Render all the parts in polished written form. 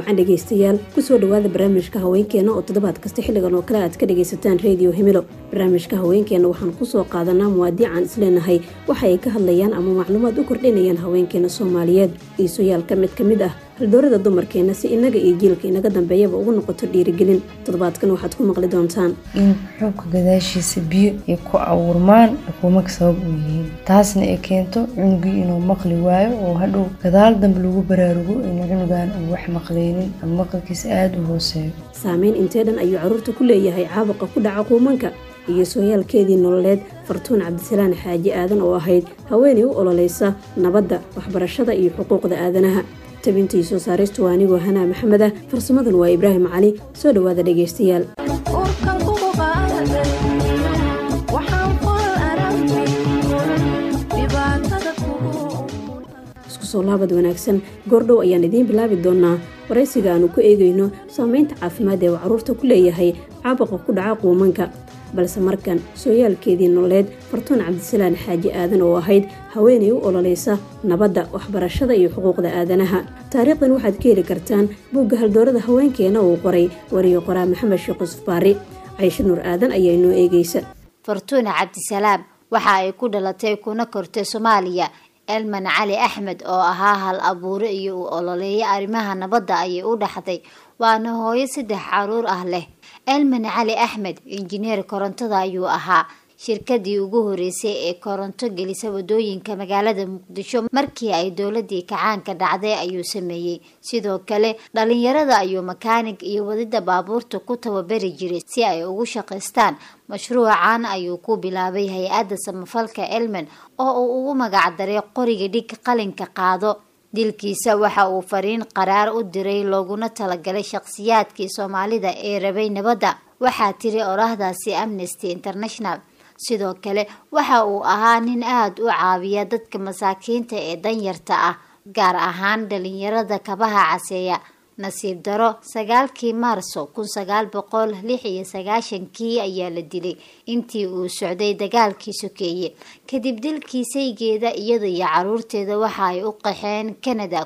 wacan dhegeystayaal kusoo dhawaada barnaamijka haweenkeena oo toddobaad kasta xilligan oo kale aad ka dhageysataan radio himilo. barnaamijka haweenkeena waxaan kusoo qaadanaa muwaadiican isleenahay waxa ay ka hadlayaan ama macluumaad u kordhinayaan haweenkeena Soomaaliyeed. Iisooyaalka mid ka mid ah haldoorada dumarkeena si inaga iyo jiilka inaga dambeeyaba ugu noqoto dhiirigelin. Toddobaadkan waxaad ku maqli doontaan in xubka gadaashiisa biyo ay ku awurmaan xukuumad sabab u yihiin, taasna ay keento cunugii inuu maqli waayo oo hadhow gadaal dambe lagu baraarugo in cunugan uu wax maqleynin ama maqalkiisa aad u hooseeyo. saameyn inteedan ayuu caruurta ku leeyahay caabuqa ku dhaca quumanka iyo sooyaalkeedii nololeed. Fartuun Cabdisalaan Xaaji Aadan oo ahayd haweeney u ololeysa nabadda, waxbarashada iyo xuquuqda aadanaha. tabintii soo saaristu waa anigoo Hanaa Maxamed ah, farsamadan waa Ibraahim Cali. soo dhawaada dhegeystayaal. isku soo laabad wanaagsan. goordhow ayaan idiin bilaabi doonaa waraysiga aanu ku eegayno saameynta caafimaad ee caruurta ku leeyahay caabuqa ku dhaca quumanka. balse markan sooyaalkeedii nololeed Fartuun Cabdisalaan Xaaji Aadan oo ahayd haweeney u ololeysa nabadda, waxbarashada iyo xuquuqda aadanaha. taariikhdan waxaad ka heli kartaan buugga haldoorada haweenkeena uu qoray wariyo qoraa Maxamed Sheekh Yusuf Baari. Caysha Nuur Aadan ayaa inoo eegaysa. Fartuun Cabdisalaan waxa ay ku dhalatay kuna kortay Soomaaliya. Elman Cali Axmed oo ahaa hal abuure iyo u ololeeya arrimaha nabadda ayay u dhaxday, waana hooyo 3 caruur ah leh. Elman Cali Axmed injineer korontada ayuu ahaa, shirkadii ugu horeysay ee koronto gelisa wadooyinka magaalada Muqdisho markii ay dowladii kacaanka dhacday ayuu sameeyay. sidoo kale dhalinyarada ayuu makaanig iyo wadida baabuurta ku tababari jiray si ay ugu shaqeystaan. mashruucan ayuu ku bilaabay hay'adda samafalka Elman oo uu ugu magac daray qoriga dhig qalinka qaado. dilkiisa waxa uu fariin qaraar u diray looguna talagalay shakhsiyaadkii Soomaalida ee rabay nabadda, waxaa tiri oraahdaasi Amnesty International. sidoo kale waxa uu ahaa nin aad u caawiya dadka masaakiinta ee danyarta ah, gaar ahaan dhalinyarada kabaha caseeya. nasiib daro 9 Maarso 1996 ayaa la dilay intii uu socday dagaalkii sokeeye. kadib dilkii saygeeda iyada iyo caruurteeda waxa ay u qaxeen Canada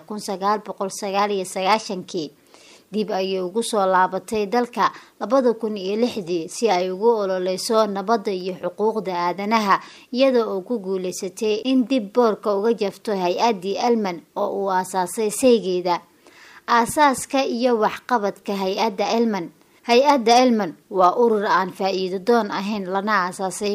1999. dib ayay ugu soo laabatay dalka 2006 si ay ugu ololeyso nabadda iyo xuquuqda aadanaha, iyada oo ku guuleysatay in dib boorka uga jafto hay'addii Elman oo uu aasaasay saygeeda. aasaaska iyo waxqabadka hay'adda Elman waa urur aan faa'iido doon ahayn, lana aasaasay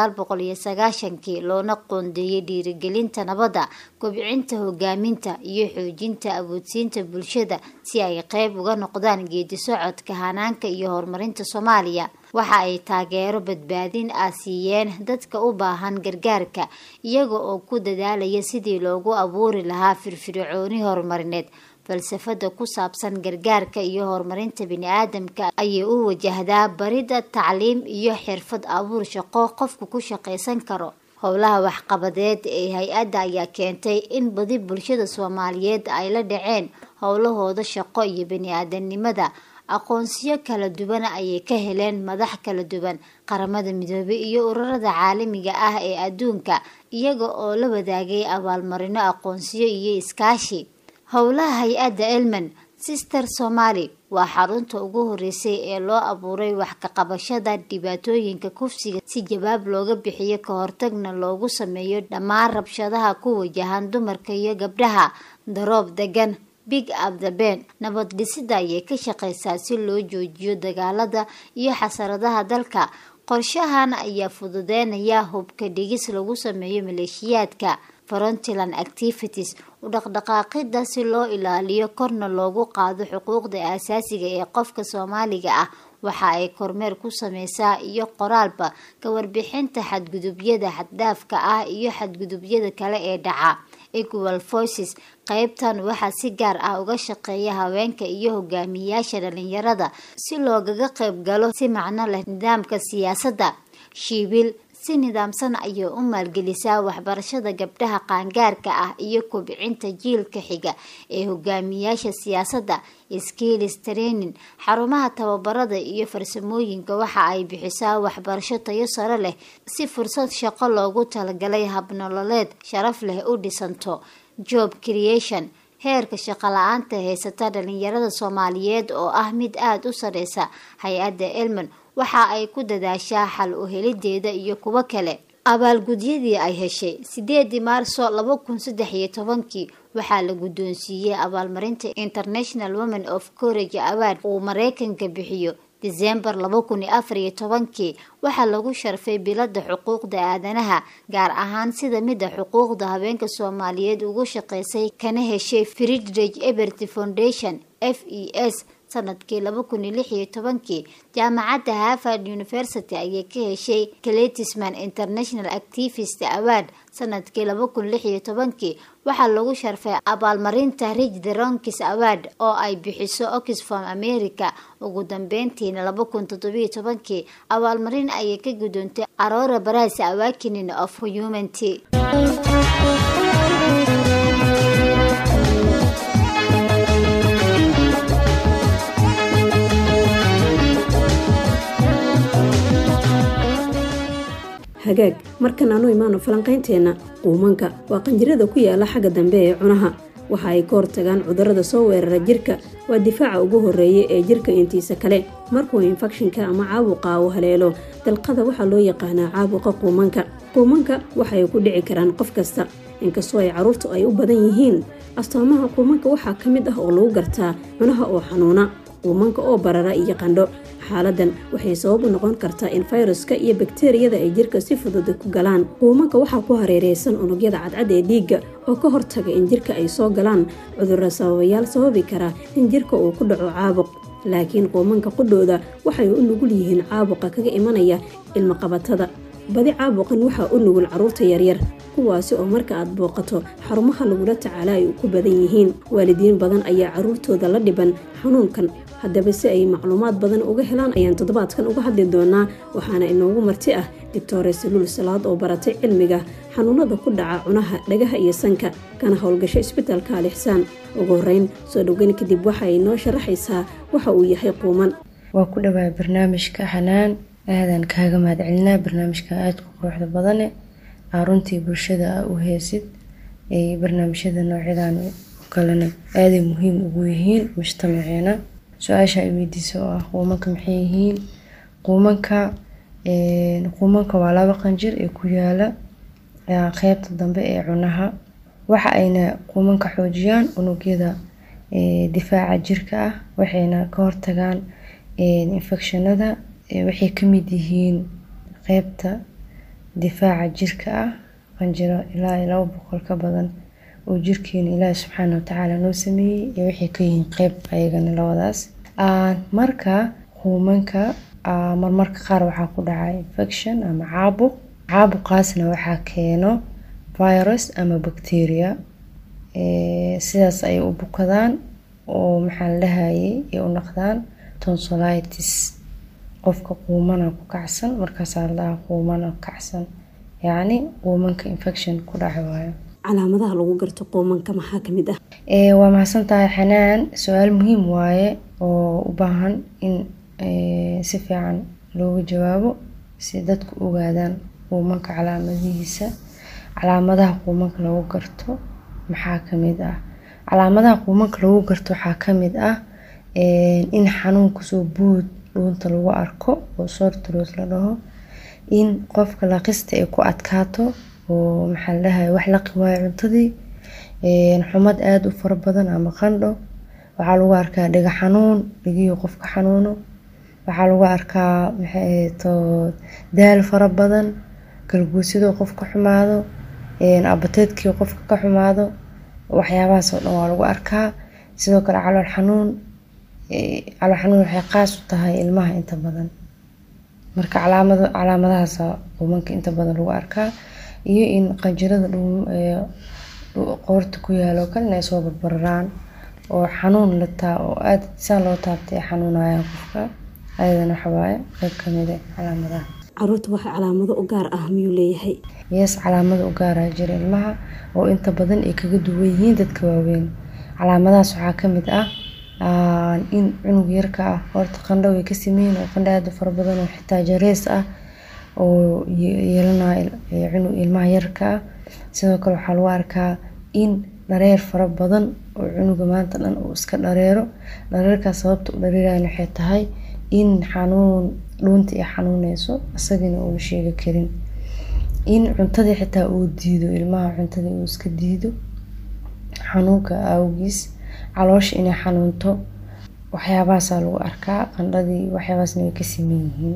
1990 loona qoondeeyay dhiirigelinta nabadda, kobcinta hogaaminta iyo xoojinta awoodsiinta bulshada si ay qayb uga noqdaan geedi socodka hanaanka iyo horumarinta Soomaaliya. waxa ay taageero badbaadin ah siiyeen dadka u baahan gargaarka, iyaga oo ku dadaalaya sidii loogu abuuri lahaa firfircooni horumarineed. falsafada ku saabsan gargaarka iyo horumarinta bini'aadamka ayay u wajahdaa barida tacliim iyo xirfad abuur shaqo qofku ku shaqeysan karo. howlaha waxqabadeed ee hay'adda ayaa keentay in badi bulshada Soomaaliyeed ay la dhaceen howlahooda shaqo iyo bini'aadanimada. aqoonsiyo kala duwan ayay ka heleen madax kala duwan, qaramada midoobay iyo ururada caalamiga ah ee adduunka, iyaga oo la wadaagay abaalmarino, aqoonsiyo iyo iskaashi. howlaha hay'adda Elman Sister Somali waa xarunta ugu horeysay ee loo abuuray wax ka qabashada dhibaatooyinka kufsiga si jawaab looga bixiyo ka hortagna loogu sameeyo dhammaan rabshadaha ku wajahan dumarka iyo gabdhaha. daroob degan Big Up the Band nabad dhisida ayay ka shaqeysaa si loo joojiyo dagaalada iyo xasaradaha dalka. qorshahan ayaa fududeynaya hubka dhigis lagu sameeyo maleeshiyaadka frontline activities u dhaqdhaqaaqida si loo ilaaliyo korna loogu qaado xuquuqda aasaasiga ee qofka Soomaaliga ah. waxa ay kormeer ku sameysaa iyo qoraalba ka warbixinta xadgudubyada xaddaafka ah iyo xadgudubyada kale ee dhaca. Equal Voices qaybtan waxaa si gaar ah uga shaqeeya haweenka iyo hogaamiyayaasha dhalinyarada si loogaga qayb galo si macno leh nidaamka siyaasadda. Shibil si nidaamsan ayay u maalgelisaa waxbarashada gabdhaha qaangaarka ah iyo kobcinta jiilka xiga ee hogaamiyayaasha siyaasadda. Skills Training xarumaha tababarada iyo farsamooyinka waxa ay bixisaa waxbarasho tayo sare leh si fursad shaqo loogu talagalay hab nololeed sharaf leh u dhisanto. Job Creation heerka shaqo la-aanta haysata dhalinyarada Soomaaliyeed oo ah mid aad u sareysa. Hay-adda Elman waxa ay ku dadaashaa xal u helideeda iyo kuwa kale. Abaalgudyadii ay heshay 8 Maarso 2013 waxaa la guddoonsiiyay abaalmarinta International Women of Courage Award oo Mareykanka bixiyo. December 2014 waxaa lagu sharfay biladda xuquuqda aadanaha, gaar ahaan sida midda xuquuqda haweenka Soomaaliyeed ugu shaqeysay kana heshay Friedrich Ebert Foundation FES sanadkii 2016. Jaamacadda Harvard University ayaa ka heshay Claytisman International Activist Award sanadkii 2016. waxaa lagu sharfay abaalmarinta Rich the Ronks Award oo ay bixiso Oxfam America. ugu dambeyntiina 2017 abaalmarin ayay ka gudoontay Aurora Prize Awakening of Humanity. hagaag markan aanu imaano falanqaynteena. quumanka waa qanjirada ku yaala xagga dambe ee cunaha. waxa ay ka hortagaan cudurrada soo weerara jirka. waa difaaca ugu horeeya ee jirka intiisa kale. markuu infekshinka ama caabuqa uu haleelo dalqada waxaa loo yaqaanaa caabuqa quumanka. quumanka waxay ku dhici karaan qof kasta, inkastoo ay caruurtu ay u badan yihiin. astaamaha quumanka waxaa ka mid ah oo lagu gartaa cunaha oo xanuuna, quumanka oo barara iyo qandho. xaaladan waxay sabab u noqon kartaa in fayraska iyo bakteeriyada ay jirka si fudud ku galaan. quumanka waxaa ku hareereysan unugyada cadcad ee dhiigga oo ka hortaga in jirka ay soo galaan cudurro sababayaal sababi kara in jirka uu ku dhaco caabuq. laakiin quumanka qudhooda waxay u nugul yihiin caabuqa kaga imanaya ilmo qabatada. badi caabuqan waxaa u nugul caruurta yaryar, kuwaasi oo marka aad booqato xarumaha lagula tacaala ay ku badan yihiin. waalidiin badan ayaa caruurtooda la dhiban xanuunkan. haddaba si ay macluumaad badan uga helaan ayaan toddobaadkan uga hadli doonaa. waxaana inoogu marti ah Dr. Saluul Salaad oo baratay cilmiga xanuunada ku dhaca cunaha, dhagaha iyo sanka, kana howlgasho isbitaalka Al Ihsaan. ugu horeyn soo dhaweyn kadib waxa ay noo sharaxaysaa waxa uu yahay quuman. waa ku dhawaad barnaamijka Xanaan. aadan kaaga mahadcelinaa barnaamijka aad ku quruxda badan ee runtii bulshada u heesid ee barnaamijyada noocyadaan kalena aad ay muhiim ugu yihiin mujtamaceena. su-aasha ay weydiiso ah quumanka maxay yihiin? quumanka waa laba qanjir ee ku yaala qaybta dambe ee cunaha. waxa ayna quumanka xoojiyaan unugyada difaaca jirka ah, waxayna ka hortagaan infekshanada. waxay ka mid yihiin qaybta difaaca jirka ah, qanjiro ilaa 200 ka badan oo jirkeena Ilaahay subxaanahu wa tacaala noo sameeyay, iyo waxay ka yihiin qayb ayagana labadaas. marka quumanka marmarka qaar waxaa ku dhaca infection ama caabuq. caabuqaasna waxaa keeno virus ama bacteria. sidaas ay u bukadaan oo maxaa la dhahayay ay u noqdaan tonsillitis. qofka quumana ku kacsan, markaasaa la dhahaa quumana ku kacsan, yacni quumanka infection ku dhaca waayo. calaamadaha lagu garto quumanka maxaa ka mid ah? waa mahadsantahay Xanaan. su-aal muhiim waaye oo u baahan in si fiican looga jawaabo si dadku ogaadaan quumanka calaamadihiisa. calaamadaha quumanka lagu garto maxaa ka mid ah? calaamadaha quumanka lagu garto waxaa ka mid ah in xanuun kusoo bood dhuunta lagu arko oo sore throat la dhaho, in qofka laqista ay ku adkaato oo maxaa la dhahay wax laqi waayo cuntadii, xumad aad u fara badan ama qandho. waxaa lagu arkaa dhaga xanuun, dhagiyo qofka xanuuno. waxaa lagu arkaa daal fara badan, galguusidoo qofka xumaado, abateedkii qofka ka xumaado. waxyaabahaas oo dhan waa lagu arkaa. sidoo kale calool xanuun waxay qaas u tahay ilmaha inta badan. marka calaamadahaas quumanka inta badan lagu arkaa, iyo in qanjirada qoorta ku yaalo kale inay soo barbaraan oo xanuun lataa oo aad saan loo taabtay ay xanuunayaan qofka. ayadana waxa waaye qayb ka mid ah calaamadaha. caruurta waxa calaamado u gaar ah miyuu leeyahay? yes, calaamado u gaar ah jira ilmaha oo inta badan ay kaga duwan yihiin dadka waaweyn. calaamadahaas waxaa ka mid ah in cunug yarka ah horta qandho way ka sameeyeen oo qandho aad u fara badan oo xitaa jareys ah oo yeelanaya cunug ilmaha yarka ah. sidoo kale waxaa lagu arkaa in dhareer fara badan oo cunuga maanta dhan uu iska dhareero. Dhareerkaas sababta u dhareerayo waxay tahay in xanuun dhuunta ay xanuunayso asagana uu sheegi karin, in cuntadii xitaa uu diido, ilmaha cuntadii uu iska diido xanuunka awgiis, caloosha inay xanuunto, waxyaabahaas lagu arkaa. Qandhadii waxyaabahaasna way ka siman yihiin.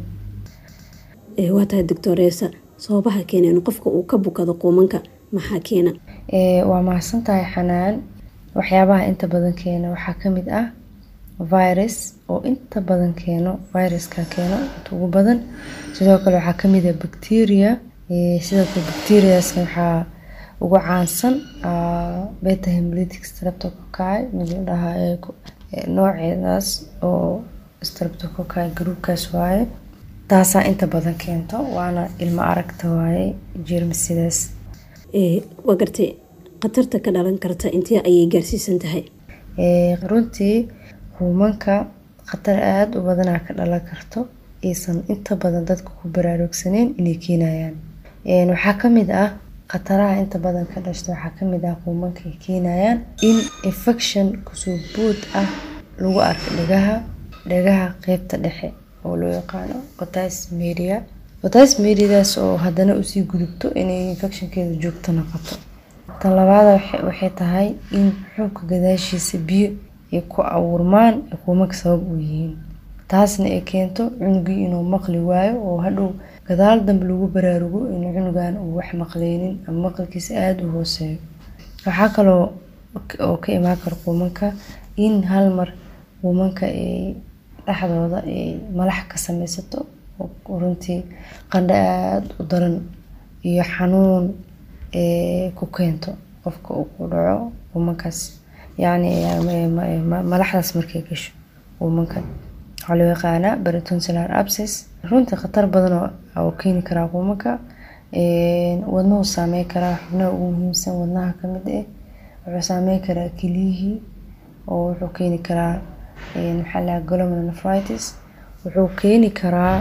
waa tahay doctoresa, sababaha keena in qofka uu ka bukado quumanka maxaa keena? waa mahadsantahay Xanaan. waxyaabaha inta badan keena waxaa kamid ah virus oo inta badan keeno, viruska keeno inta ugu badan. sidoo kale waxaa kamid ah bacteria. sidoo kale bacteriaska waxaa ugu caansan beta hemolytic streptococci mid la dhahaa nooceedaas oo streptococci groupkaas waaye. taasaa inta badan keento, waana ilmo aragta waaye jeermisidaas. waa gartay khatarta ka dhalan karta intee ayay gaarsiisan tahay? runtii quumanka khatar aada u badanaa ka dhalan karto, aysan inta badan dadka ku baraarugsaneyn inay keenayaan. waxaa kamid ah khataraha inta badan ka dhashta, waxaa kamid ah quumanka ay keenayaan in infection kusoo bood ah lagu arko dhagaha qeybta dhexe oo loo yaqaano otitis media. otitis mediadaas oo haddana usii gudubto inay infectionkeeda joogto noqoto. tan labaad waxay tahay in xuubka gadaashiisa biyo ay ku abuurmaan quumanka sabab u yihiin, taasna ay keento cunugii inuu maqli waayo oo hadhow gadaal dambe lagu baraarugo in cunugan uu wax maqleynin ama maqalkiisa aada u hooseeyo. waxaa kaloo oo ka imaan kara quumanka in hal mar quumanka ay dhexdooda ay malax ka samaysato oo runtii qandho aada u daran iyo xanuun ku keento qofka uu ku dhaco quumankaas. yacni malaxdaas markay gasho quumanka waxaa loo yaqaanaa peritonsillar abscess. runtii khatar badan oo keeni karaa quumanka. wadnuhu saameyn karaa, xubnaha ugu muhiimsan wadnaha kamid ah. wuxuu saameyn karaa keliyihii oo wuxuu keeni karaa maxaa la glomerulonephritis. wuxuu keeni karaa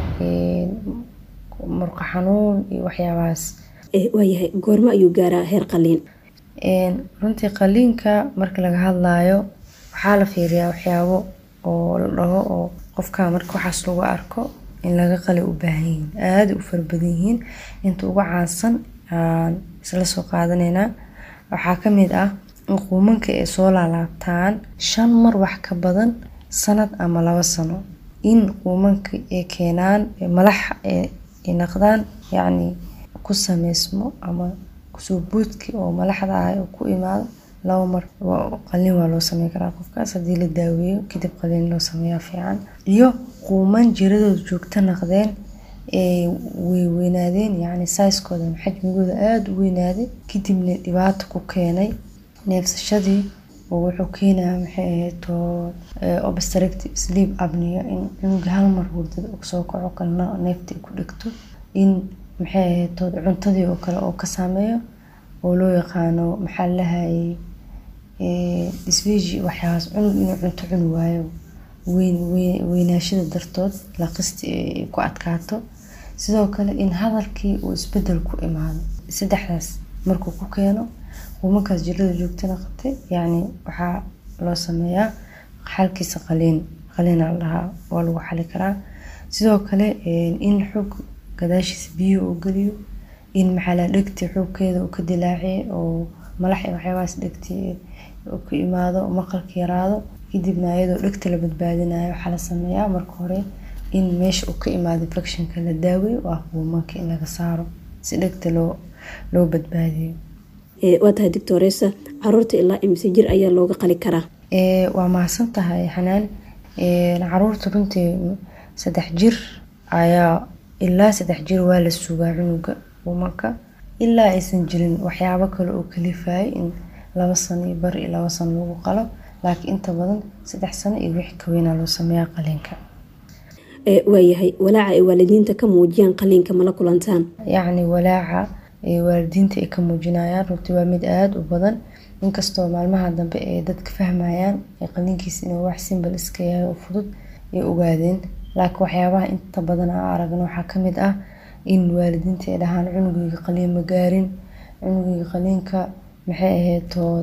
murqa xanuun iyo waxyaabahaas. waayahay goorma ayuu gaaraa heer qaliin? runtii qaliinka marka laga hadlayo waxaa la fiiriyaa waxyaabo oo la dhaho oo qofka marka waxaas lagu arko in laga qali u baahan yihiin, aada u fara badan yihiin. inta ugu caansan aan isla soo qaadanaynaa waxaa kamid ah in quumanka ay soo laalaabtaan 5 mar wax ka badan sanad ama 2 sano, in quumanka ay keenaan malax ay naqdaan, yacni ku sameysmo ama kusoo boodki oo malaxda ah ku imaado 2 mar. qaliin waa loo sameyn karaa qofkaas haddii la daaweeyo, kadib qaliin loo sameeyaa fiican. iyo quuman jiradooda joogto naqdeen ee weynaadeen, yacni size-kooda xajmigooda aada u weynaaday, kadibna dhibaato ku keenay neefsashadii oo wuxuu keenayaa maxay ahayd obstructive sleep apnea, in cunuga hal mar hurdada uu soo kaco kalena neefta ku dhigto, in maxay ahayd cuntadii oo kale oo ka saameeyo oo loo yaqaano maxaa la lahayay dysphagia. waxyaas cunug inuu cunto cuni waayo weynaashada dartood laqisti ay ku adkaato. sidoo kale in hadalkii uu isbedel ku imaado. 3daas markuu ku keeno quumankaas jirada joogtana qabtay, yacni waxaa loo sameeyaa xalkiisa qaliina la dhahaa, waa lagu xali karaa. sidoo kale in xuub gadaashiisa biyo uu geliyo, in maxaa la dhegti xuubkeeda uu ka dilaaciye oo malax iyo waxyaabahaas dhegti uu ku imaado, maqalka yaraado. kadibna iyadoo dhegta la badbaadinayo waxaa la sameeyaa marka hore in meesha uu ka imaado infectionka la daaweeyo, waa quumanka in laga saaro si dhegta loo badbaadiyo. waa tahay doctoresa, caruurta ilaa imise jir ayaa looga qali karaa? waa mahadsan tahay Xanaan. caruurta runtii 3 jir ayaa ilaa 3 jir waa la sugaa cunuga quumanka, ilaa aysan jirin waxyaabo kale oo kalifaya in 2 sano iyo bar iyo 2 sano lagu qalo. laakiin inta badan 3 sano iyo wixii ka weynaa loo sameeyaa qaliinka. waayahay walaaca ay waalidiinta ka muujiyaan qaliinka mala kulantaan? yacni walaaca waalidiinta ay ka muujinayaan runtii waa mid aada u badan, inkastoo maalmaha dambe ay dadka fahmayaan qaliinkiisa inuu wax simbal iska yahay oo fudud ay ogaadeen. laakiin waxyaabaha inta badan aan aragno waxaa kamid ah in waalidiinta ay dhahaan cunugayga qaliin ma gaarin, cunugayga qaliinka maxay ahayd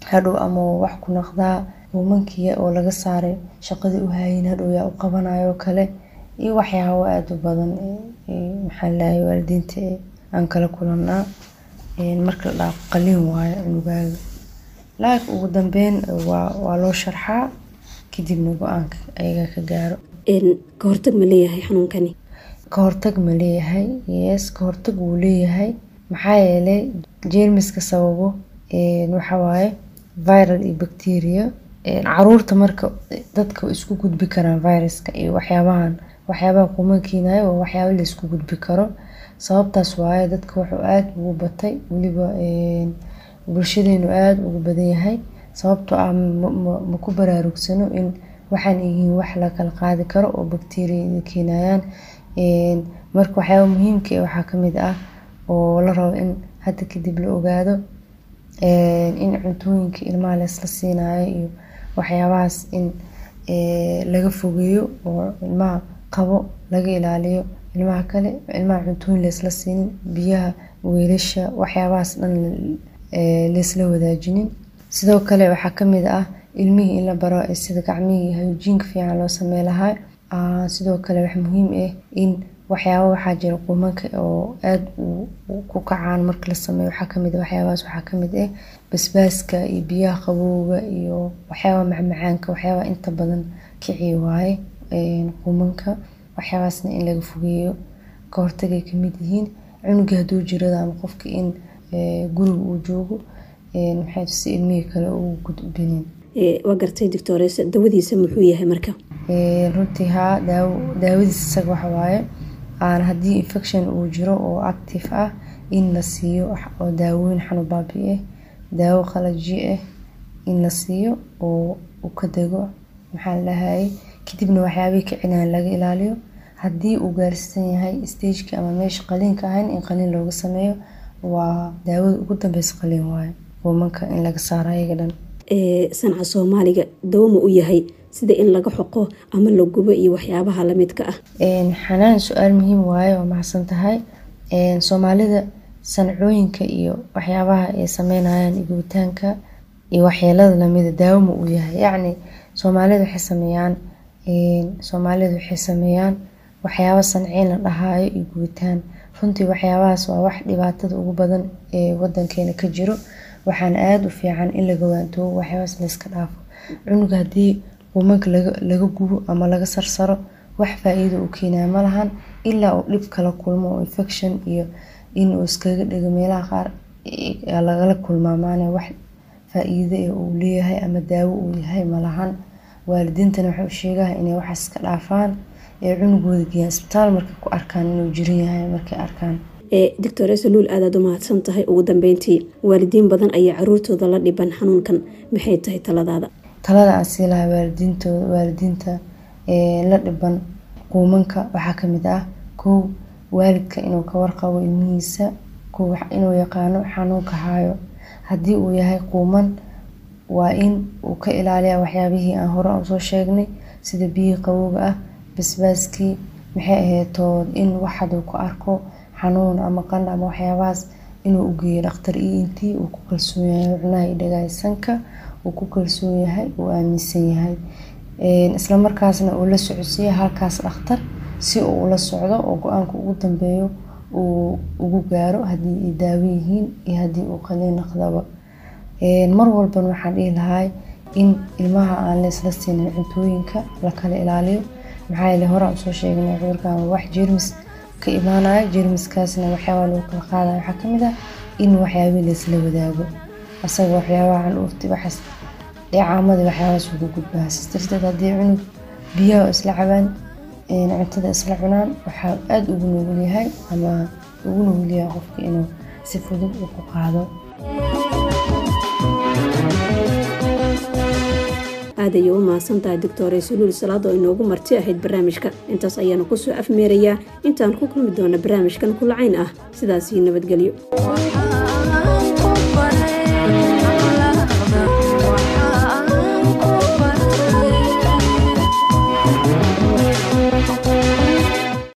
hadhow ama wax ku noqdaa quumankii oo laga saaray shaqadii u hayin hadhow yaa u qabanayo kale iyo waxyaabo aad u badan maxaa lahaye waalidiinta aan kala kulanaa marka la dhaafo qalin waayo cunugaaga laakiin ugu dambeyn waa loo sharxaa kadibna go-aanka ayaga ka gaaro. ka hortag ma leeyahay xanuunkani? ka hortag ma leeyahay? yes, ka hortag wuu leeyahay. maxaa yeelay jeermiska sababo waxa waaye viral iyo bacteria. caruurta marka dadka isku gudbi karaan viruska iyo waxyaabaha quumankiinaya waa waxyaabo la isku gudbi karo. sababtaas waaye dadka wuxuu aad ugu batay, weliba bulshadeenu aad ugu badan yahay, sababtoo ah ma ku baraarugsano in waxaan yihiin wax la kala qaadi karo oo bacteria keenayaan. marka waxyaaba muhiimka waxaa kamid ah oo la rabo in hadda kadib la ogaado in cuntooyinka ilmaha laysla siinayo iyo waxyaabahaas in laga fogeeyo oo ilmaha qabo laga ilaaliyo. ilmaha kale ilmaha cuntooyin laysla siinin, biyaha, weelasha, waxyaabahaas dhan laysla wadaajinin. sidoo kale waxaa kamid ah ilmihii in la baro sida gacmihii hygiene fiican loo samey lahaa. sidoo kale wax muhiim ah in waxyaabo waxaa jira quumanka oo aad ku kacaan marka la sameeyo. waxyaabahaas waxaa kamid ah basbaaska iyo biyaha qabowga iyo waxyaaba macmacaanka, waxyaaba inta badan kiciya waaye quumanka. waxyaabahaasna in laga fogeeyo ka hortagay kamid yihiin. cunuga haduu jirada ama qofka in guriga uu joogo maxay si ilmihii kale ugu gudbinin. waa gartay doctoressa, dawadiisa muxuu yahay marka? runtii daawadiisa isaga waxa waaye haddii infection uu jiro oo active ah in la siiyo oo daawooyin xanuun baabi ah, daawo qalaji ah in la siiyo oo uu ka dego maxaa la dhahaye, kadibna waxyaabihii kicinaan laga ilaaliyo. haddii uu gaarsiisan yahay stageka ama meesha qaliinka ahayn in qaliin looga sameeyo, waa daawada ugu dambeysa qaliin waaye quumanka in laga saaro ayaga dhan. sanca soomaaliga dawo ma u yahay sida in laga xoqo ama la gubo iyo waxyaabaha lamidka ah? xanaan su-aal muhiim waaye, waa mahadsan tahay. soomaalida sancooyinka iyo waxyaabaha ay sameynayaan gubitaanka iyo waxyeelada lamida daawo ma u yahay? yacni soomaalida waxay sameeyaan waxyaaba sanciin la dhahaayo iyo gubitaan. runtii waxyaabahaas waa wax dhibaatada ugu badan ee wadankeena ka jiro. waxaan aada u fiican in laga waantoobo waxyaabahaas layska dhaafo. cunuga haddii quumanka laga gubo ama laga sarsaro wax faa-iido uu keenaya ma lahan, ilaa uu dhib kala kulmo oo infection iyo inuu iskaga dhigo meelaha qaar lagala kulmaa. maana wax faa-iido uu leeyahay ama daawo uu yahay ma lahan. waalidiintana waxay u sheegaha inay waxaas iska dhaafaan ee cunugooda geeyaan isbitaal markay ku arkaan inuu jiran yahay. markay arkaan doctoressa luul aadaad u mahadsan tahay. ugu dambeyntii, waalidiin badan ayaa caruurtooda la dhiban xanuunkan, maxay tahay taladaada? talada aan sii lahaa waalidiinta la dhiban quumanka waxaa kamid ah 1 waalidka inuu ka warqabo ilmihiisa, inuu yaqaano xanuunka hayo. haddii uu yahay quuman waa in uu ka ilaaliya waxyaabihii aan hore usoo sheegnay sida biyihii qabowga ah, basbaaskii, maxay aheetood in waxaduu ku arko xanuun ama qandha ama waxyaabahaas inuu u geeyo dhakhtar intii uu ku kalsoon yahay. cunaha iyo dhagaysanka uu ku kalsoon yahay, uu aaminsan yahay, isla markaasna uu la socodsiiyo halkaas dhakhtar si uu ula socdo oo go-aanka ugu dambeeyo uu ugu gaaro haddii ay daawo yihiin iyo haddii uu qaliin noqdaba. mar walban waxaan dhihi lahaa in ilmaha aan laysla siinin cuntooyinka la kala ilaaliyo. maxaa yeelay hore aan usoo sheegnay cudurkan waa wax jeermis ka imaanaya. jeermiskaasna waxyaaba lagu kala qaadaya waxaa kamid ah in waxyaabihii laysla wadaago. asaga waxyaabaha canuurti waxaas caamada waxyaabahaas ugu gudbaa. darteed haddii cunug biyaha isla cabaan, cuntada isla cunaan, waxaa aada ugu nugulyahay ama ugu nugulyahay qofka inuu si fudud u ku qaado. aad ayay u mahadsantahay doctoressa luul salaad oo inoogu marti ahayd barnaamijka. intaas ayaanu kusoo afmeerayaa. intaan ku kulmi doona barnaamijkan kulacayn ah. sidaasii nabadgelyo.